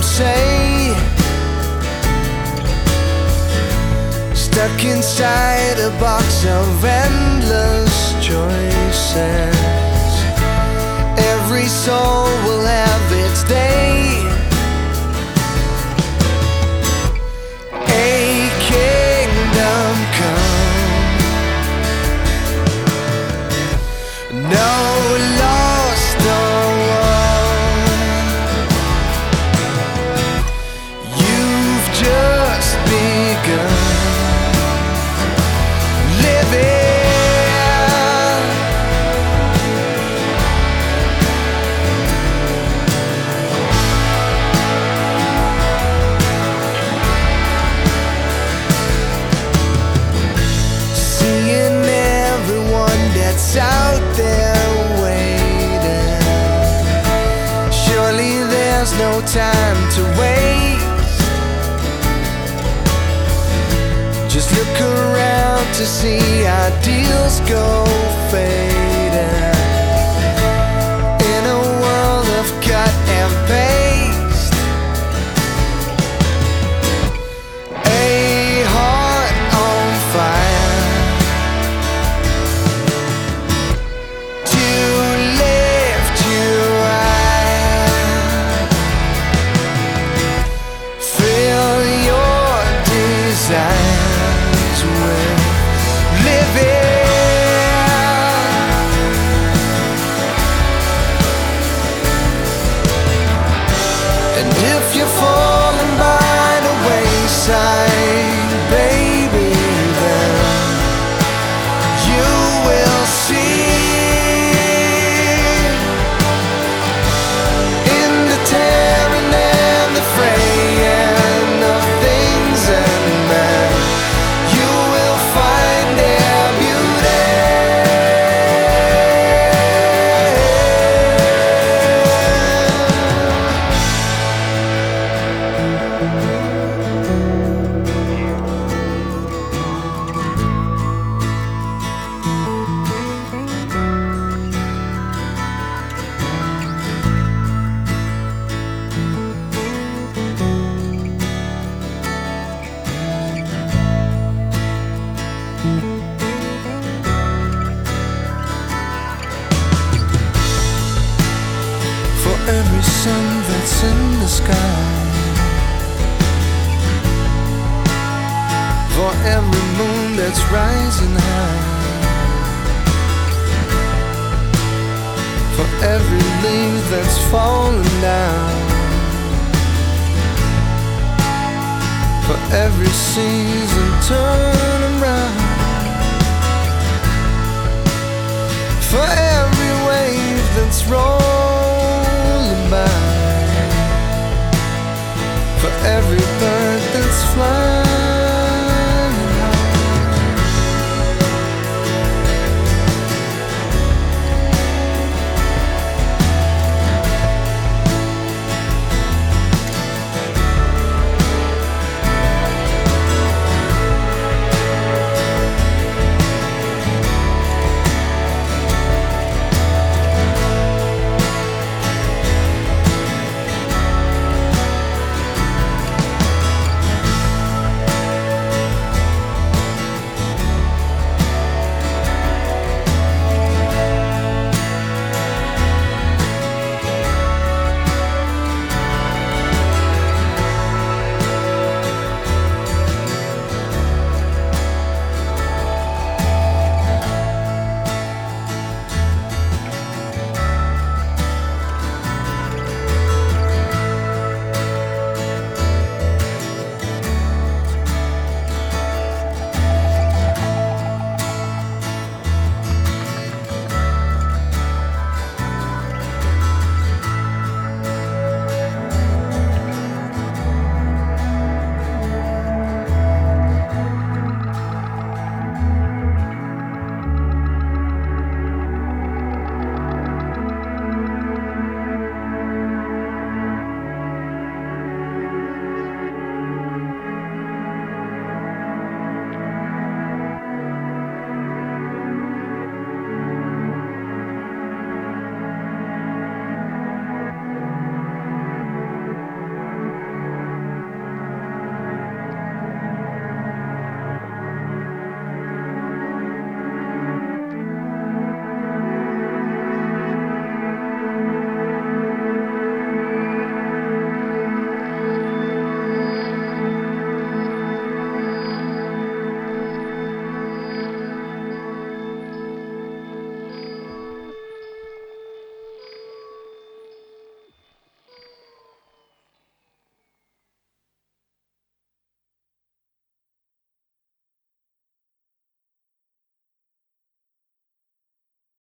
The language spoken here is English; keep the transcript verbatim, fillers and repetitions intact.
say, stuck inside a box of endless choices. Every soul will have its day. A kingdom come, no lost, no won. You've just begun living. That's out there waiting. Surely there's no time to waste. Just look around to see ideals go fading. In a world of cut and paste, a heart on fire, desires with living. And if you're falling by the wayside, baby, then you will see in the tearing and the fraying of things and for every sun that's in the sky, for every moon that's rising high, for every leaf that's falling down, for every season turning round, for